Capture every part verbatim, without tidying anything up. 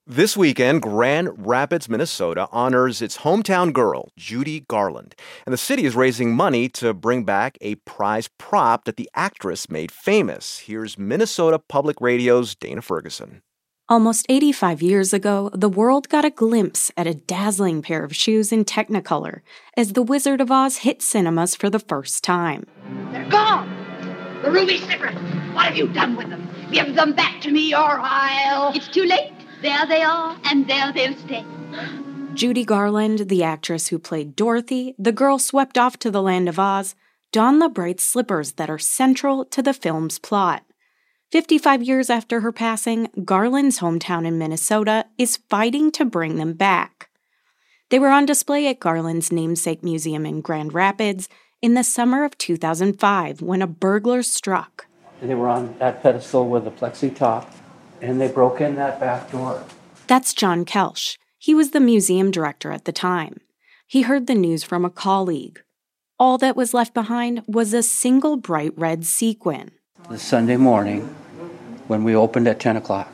This weekend, Grand Rapids, Minnesota honors its hometown girl, Judy Garland. And the city is raising money to bring back a prized prop that the actress made famous. Here's Minnesota Public Radio's Dana Ferguson. Almost eighty-five years ago, the world got a glimpse at a dazzling pair of shoes in Technicolor as The Wizard of Oz hit cinemas for the first time. They're gone! The ruby slippers! What have you done with them? Give them back to me or I'll... It's too late. There they are, and there they'll stay. Judy Garland, the actress who played Dorothy, the girl swept off to the land of Oz, donned the bright slippers that are central to the film's plot. fifty-five years after her passing, Garland's hometown in Minnesota is fighting to bring them back. They were on display at Garland's namesake museum in Grand Rapids in the summer of two thousand five when a burglar struck. They were on that pedestal with a plexi top, and they broke in that back door. That's John Kelsch. He was the museum director at the time. He heard the news from a colleague. All that was left behind was a single bright red sequin. The Sunday morning, when we opened at ten o'clock,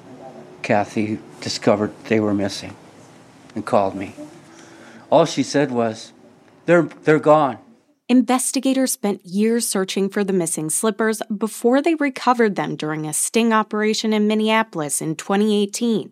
Kathy discovered they were missing and called me. All she said was, they're, they're gone. Investigators spent years searching for the missing slippers before they recovered them during a sting operation in Minneapolis in twenty eighteen.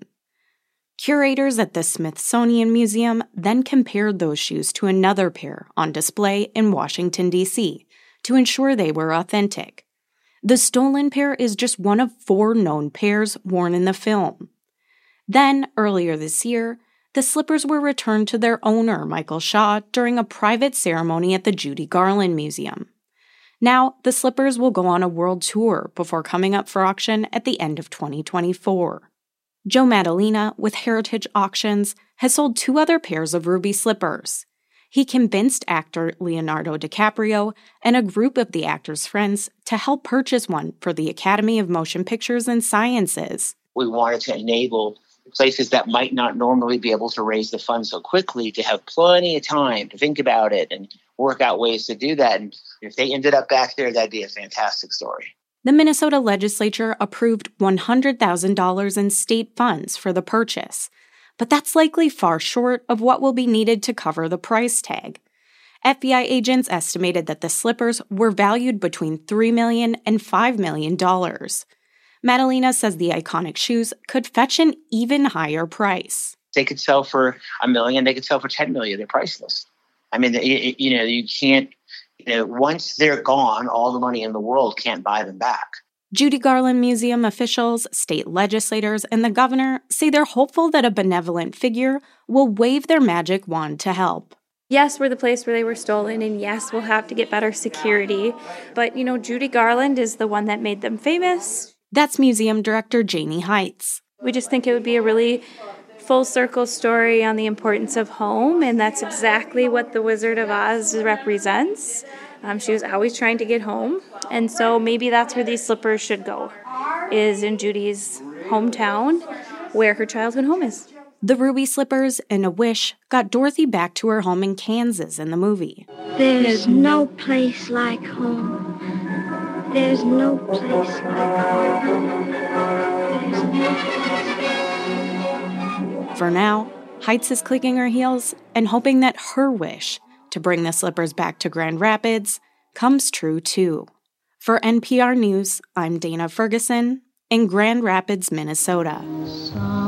Curators at the Smithsonian Museum then compared those shoes to another pair on display in Washington, D C to ensure they were authentic. The stolen pair is just one of four known pairs worn in the film. Then, earlier this year, the slippers were returned to their owner, Michael Shaw, during a private ceremony at the Judy Garland Museum. Now, the slippers will go on a world tour before coming up for auction at the end of twenty twenty-four. Joe Madalena, with Heritage Auctions, has sold two other pairs of ruby slippers. He convinced actor Leonardo DiCaprio and a group of the actor's friends to help purchase one for the Academy of Motion Pictures and Sciences. We wanted to enable places that might not normally be able to raise the funds so quickly to have plenty of time to think about it and work out ways to do that. And if they ended up back there, that'd be a fantastic story. The Minnesota legislature approved one hundred thousand dollars in state funds for the purchase, but that's likely far short of what will be needed to cover the price tag. F B I agents estimated that the slippers were valued between three million dollars and five million dollars. Madalena says the iconic shoes could fetch an even higher price. They could sell for a million, they could sell for ten million. They're priceless. I mean, you, you know, you can't, you know, once they're gone, all the money in the world can't buy them back. Judy Garland Museum officials, state legislators, and the governor say they're hopeful that a benevolent figure will wave their magic wand to help. Yes, we're the place where they were stolen, and yes, we'll have to get better security. But, you know, Judy Garland is the one that made them famous. That's Museum Director Janie Heitz. We just think it would be a really full circle story on the importance of home, and that's exactly what the Wizard of Oz represents. Um, she was always trying to get home, and so maybe that's where these slippers should go, is in Judy's hometown, where her childhood home is. The ruby slippers and a wish got Dorothy back to her home in Kansas in the movie. There's no place like home. There's no place like home. There's no place. For now, Heitz is clicking her heels and hoping that her wish to bring the slippers back to Grand Rapids comes true too. For N P R News, I'm Dana Ferguson in Grand Rapids, Minnesota.